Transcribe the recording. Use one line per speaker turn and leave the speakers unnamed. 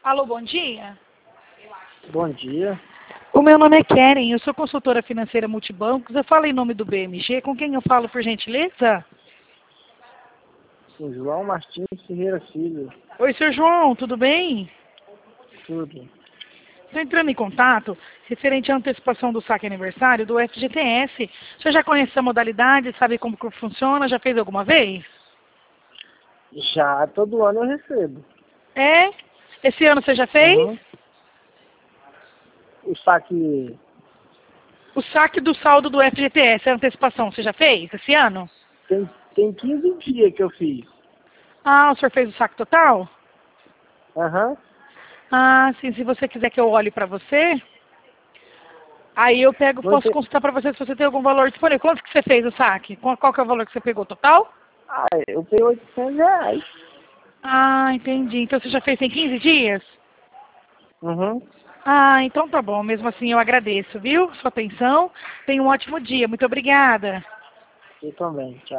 Alô, bom dia.
Bom dia.
O meu nome é Keren, eu sou consultora financeira multibancos. Eu falo em nome do BMG. Com quem eu falo, por gentileza?
Sou João Martins Ferreira Filho.
Oi, senhor João, tudo bem?
Tudo.
Estou entrando em contato referente à antecipação do saque aniversário do FGTS. O senhor já conhece a modalidade, sabe como que funciona? Já fez alguma vez?
Já todo ano eu recebo.
É? Esse ano você já fez?
Uhum. O saque
O saque do saldo do FGTS, a antecipação, você já fez esse ano?
tem 15 dias que eu fiz.
Ah, o senhor fez o saque total?
Aham.
Ah, sim, se você quiser que eu olhe para você, aí eu pego,
Não
posso
ente-
consultar para você se você tem algum valor disponível. Quanto que você fez o saque? Qual que é o valor que você pegou total?
Ah, eu peguei R$ 800.
Ah, entendi. Então você já fez em 15 dias?
Uhum.
Ah, então tá bom. Mesmo assim eu agradeço, viu? Sua atenção. Tenha um ótimo dia. Muito obrigada.
Eu também. Tchau.